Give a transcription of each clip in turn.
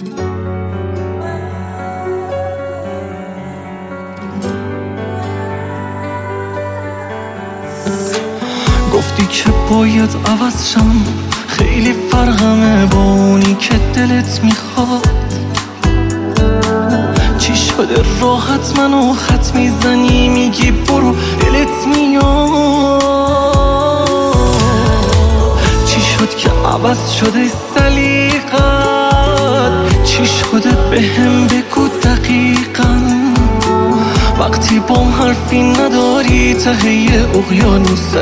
گفتی که باید عوض شم، خیلی فرقمه با اونی که دلت میخواد. چی شده راحت منو خط میزنی، میگی برو دلت میاد. چی شد که عوض شده سلیقت؟ چی شده بهم بگو دقیقاً. وقتی بام حرفی نداری ته اقیانوس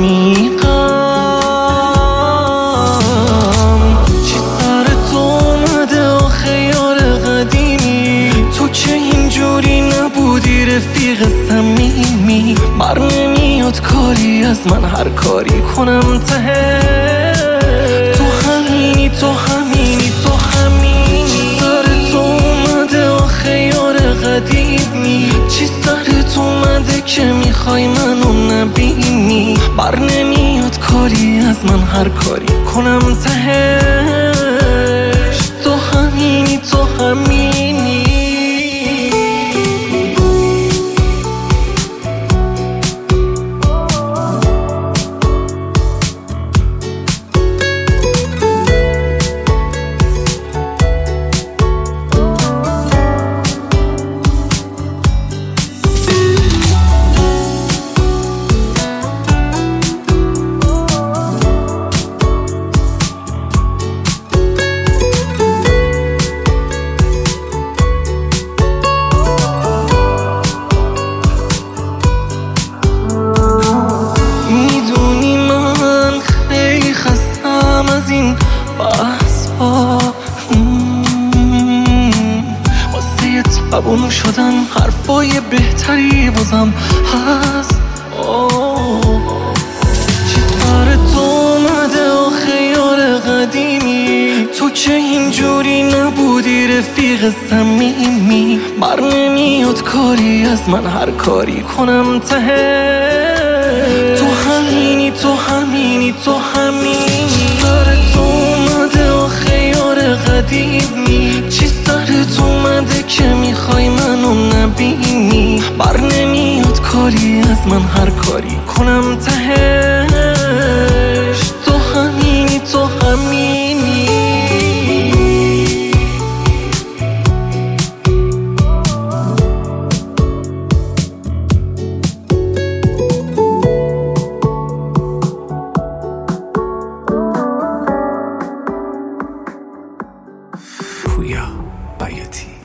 عمیقم. چی سر تو اومده آخه یار قدیمی؟ تو که اینجوری نبودی رفیق صمیمی. بر نمیاد کاری از من هر کاری کنم ته تو همینی، تو همینی، تو همینی. چی سر تو اومده آخه یار قدیمی؟ چی سرت اومده که میخوای منو نبینی؟ بر نمیاد کاری از من هر کاری کنم تهش تو همینی، تو همینی. از این بحث ها واسه تبون شدن حرفای بهتری بازم هست. چی سر تو اومده آخه یار قدیمی؟ تو که اینجوری نبودی رفیق صمیمی. بر نمیاد کاری از من هر کاری کنم ته تو همینی، تو همینی، تو همینی. سرت اومده آخه یار قدیمی؟ چی سرت اومده که میخوای منو نبینی؟ بر نمیاد کاری از من هر کاری کنم تهش تو همینی، تو همینی. پویا بیاتی.